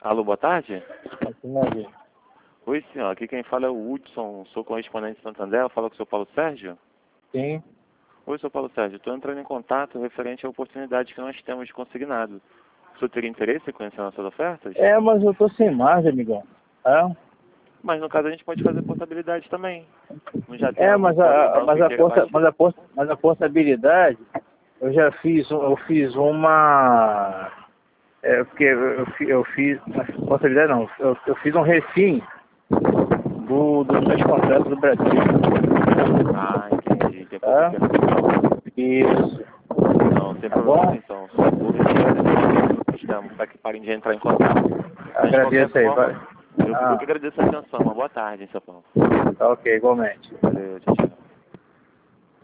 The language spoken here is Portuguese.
Alô, boa tarde. Maria. Oi, senhor. Aqui quem fala é o Hudson, sou correspondente de Santander. Eu falo com o senhor Paulo Sérgio. Sim. Oi, senhor Paulo Sérgio. Estou entrando em contato referente à oportunidade que nós temos de consignado. O senhor teria interesse em conhecer nossas ofertas? Mas eu tô sem margem, amigão. Mas no caso a gente pode fazer portabilidade também. Não já tem algum Mas banco que queira baixar? a portabilidade, eu já fiz, eu fiz uma, porque eu fiz, portabilidade não, eu fiz um refim dos meus contratos do Brasil. Ah, entendi. Tem pouco Tá? tempo. Isso. Não, sem Tá problema bom? então. Só vou retirar do sistema para que parem de entrar em contato. Mas de qualquer Agradeço aí, vai. forma, eu que agradeço a atenção. Uma boa tarde, hein, seu Paulo. Tá ok, igualmente. Valeu, tchau, tchau.